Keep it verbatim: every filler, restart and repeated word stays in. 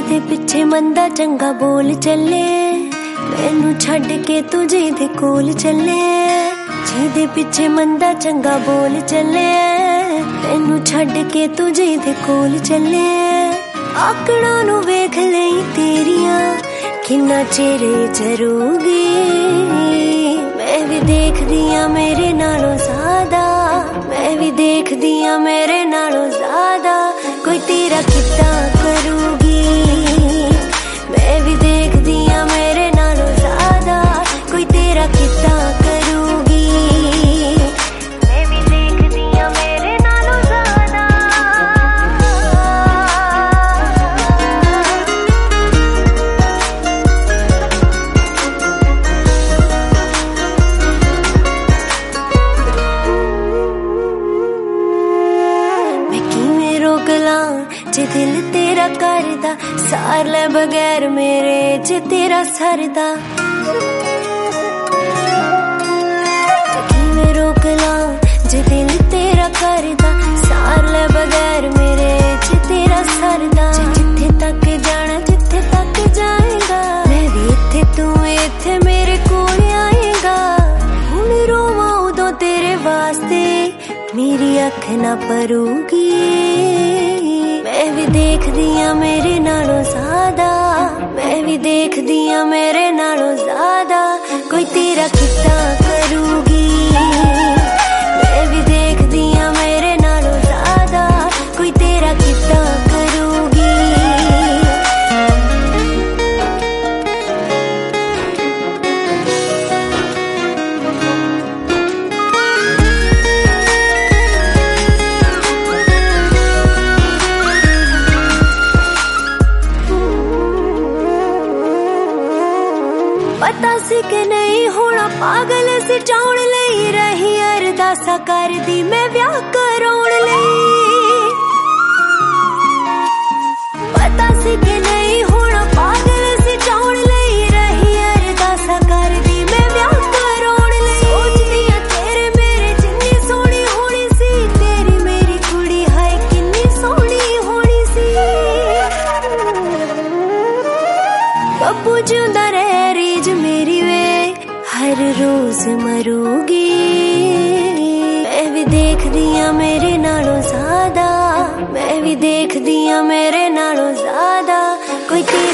ਜਿਹਦੇ ਪਿੱਛੇ ਮੰਦਾ ਚੰਗਾ ਬੋਲ ਚੱਲੇ, ਮੈਨੂੰ ਛੱਡ ਕੇ ਤੂੰ ਜਿਹਦੇ ਕੋਲ ਚੱਲੇ। ਜਿਹਦੇ ਪਿੱਛੇ ਮੰਦਾ ਚੰਗਾ ਬੋਲ ਚੱਲੇ, ਮੈਨੂੰ ਛੱਡ ਕੇ ਤੂੰ ਜਿਹਦੇ ਕੋਲ ਚੱਲੇ। ਆਕੜਾਂ ਨੂੰ ਵੇਖ ਲਈ ਤੇਰੀਆਂ ਕਿੰਨਾ ਚਿਰ ਜਰੂਗੀ, ਮੈਂ ਵੀ ਦੇਖਦੀ ਆ ਮੇਰੇ ਨਾਲੋਂ ਜ਼ਿਆਦਾ, ਮੈਂ ਵੀ ਦੇਖਦੀ ਆ ਮੇਰੇ ਨਾਲੋਂ ਜ਼ਿਆਦਾ ਕੋਈ ਤੇਰਾ ਕਿੱਦਾਂ ਕਰੂਗੀ। ਮੈਂ ਵੀ ਦੇਖਦੀ ਆ ਮੇਰੇ ਨਾਲੋਂ ਜ਼ਿਆਦਾ ਕੋਈ ਤੇਰਾ ਕਿੱਦਾਂ ਕਰੂਗੀ। ਮੈਂ ਵੀ ਦੇਖਦੀ ਆ ਮੇਰੇ ਨਾਲੋਂ ਜ਼ਿਆਦਾ। ਮੈਂ ਕਿਵੇਂ ਰੋਕ ਲਾਂ ਜੇ ਦਿਲ ਤੇਰਾ ਕਰਦਾ, ਸਾਰ ਲੈ ਬਗੈਰ ਮੇਰੇ ਜੇ ਤੇਰਾ ਸਰਦਾ। ਕਿਵੇਂ ਰੋਕ ਲਾਂ ਜੇ ਦਿਲ ਤੇਰਾ ਕਰਦਾ, ਸਾਰ ਲੈ ਬਗੈਰ ਮੇਰੇ ਜੇ ਤੇਰਾ ਸਰਦਾ। ਜਿੱਥੇ ਤੱਕ ਜਾਣਾ ਜਿੱਥੇ ਤੱਕ ਜਾਏਗਾ, ਮੈਂ ਵੀ ਇੱਥੇ ਤੂੰ ਇੱਥੇ ਮੇਰੇ ਕੋਲ ਆਏਗਾ। ਹੁਣ ਰੋਵਾਂ ਉਦੋਂ ਤੇਰੇ ਵਾਸਤੇ ਮੇਰੀ ਅੱਖ ਨਾ ਭਰੂਗੀ। ਮੈਂ ਵੀ ਦੇਖਦੀ ਆ ਮੇਰੇ ਨਾਲੋਂ ਜ਼ਿਆਦਾ, ਮੈਂ ਵੀ ਦੇਖਦੀ ਆ ਮੇਰੇ ਨਾਲੋਂ ਜ਼ਿਆਦਾ ਕੋਈ ਤੇਰਾ ਕਿੱਦਾਂ ਕਰੂਗੀ। ਮੈਂ ਵੀ ਦੇਖਦੀ ਆ ਮੇਰੇ ਨਾਲੋਂ ਜ਼ਿਆਦਾ ਕੋਈ ਤੇਰਾ ਕਿੱਦਾਂ ਕਰੂਗੀ। ਪਤਾ ਸੀ ਕਿ ਨਹੀਂ ਹੋਣਾ ਪਾਗਲ ਸਜਾਉਣ ਲਈ, ਰਹੀ ਅਰਦਾਸਾਂ ਕਰਦੀ ਮੈਂ ਵਿਆਹ ਕਰਾਉਣ ਲਈ। ਪਤਾ ਸੀ ਕਿ ਨਹੀਂ ਹੋਣਾ ਪਾਗਲ ਸਜਾਉਣ ਲਈ, ਰਹੀ ਅਰਦਾਸਾਂ ਕਰਦੀ ਮੈਂ ਵਿਆਹ ਕਰਾਉਣ ਲਈ। ਸੋਚਦੀ ਆ ਤੇਰੇ ਮੇਰੇ ਜਿੰਨੀ ਸੋਹਣੀ ਹੋਣੀ ਸੀ, ਤੇਰੀ ਮੇਰੀ ਕੁੜੀ ਹਾਏ ਕਿੰਨੀ ਸੋਹਣੀ ਹੋਣੀ ਸੀ। ਬੱਬੂ ਜਿਉਂਦਾ ਰਹਿ ਰੀਝ ਮੇਰੀ ਵੇ ਹਰ ਰੋਜ਼ ਮਰੂਗੀ। ਮੈਂ ਵੀ ਦੇਖਦੀ ਆ ਮੇਰੇ ਨਾਲੋਂ ਜ਼ਿਆਦਾ, ਮੈਂ ਵੀ ਦੇਖਦੀ ਆ ਮੇਰੇ ਨਾਲੋਂ ਜ਼ਿਆਦਾ ਕੋਈ